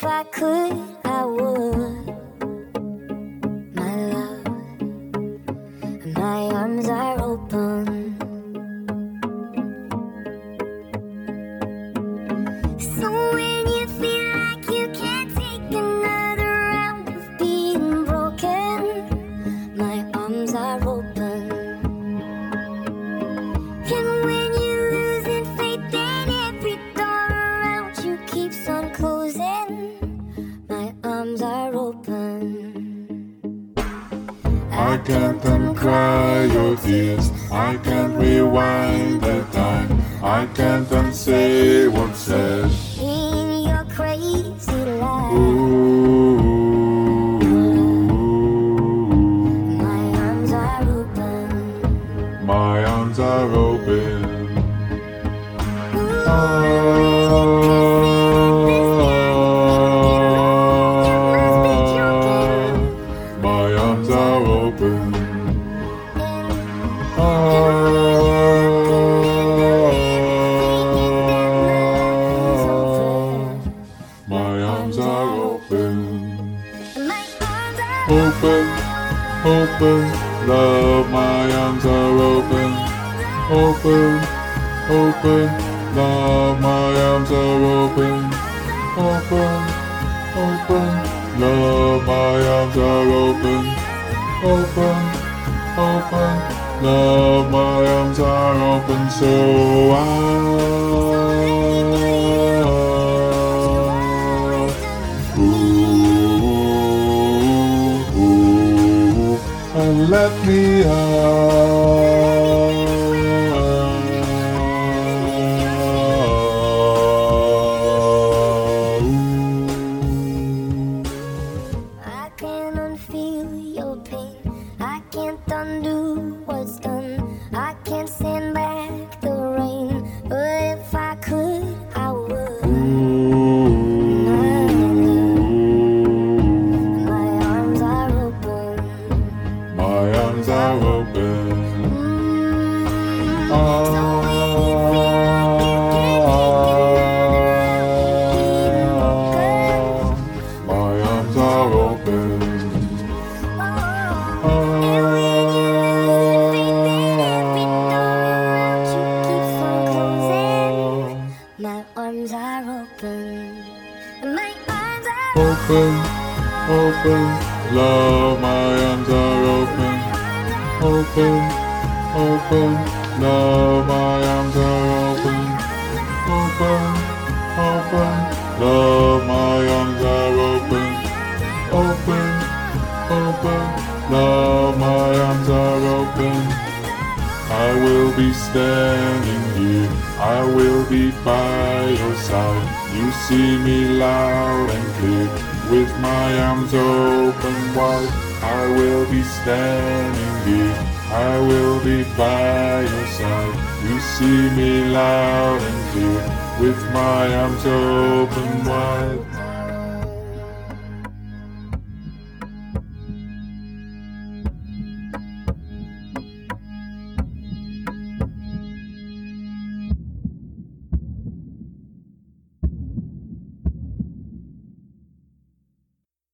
I could, I would. My love, my arms are open. So when you feel like you can't take another round of being broken, my arms are open. And when you're losing faith and every door around you keeps on closing, my arms are open. I can't uncry your tears, I can't rewind the time, I can't unsay what's said. In your crazy life, my arms are open. My arms are open. My arms are open. My arms are open. Open, open, love, my arms are open. Open, open, love, my arms are open. Open, open, love, my arms are open. Open, open, love, my arms are open. So and let me I can't unfeel your pain, I can't undo what's done, I can't send back the rain, but if I could, I would. My arms are open. my arms are open. My arms are open. My arms are open. My arms are Open, open, love, my arms are open. Open, open, love, my arms are open. Open, open, love, my arms are open. Open, open, love, my arms are open. I will be standing here, I will be by your side. You see me loud and clear, with my arms open wide. I will be standing here, I will be by your side. You see me loud and clear, with my arms open wide.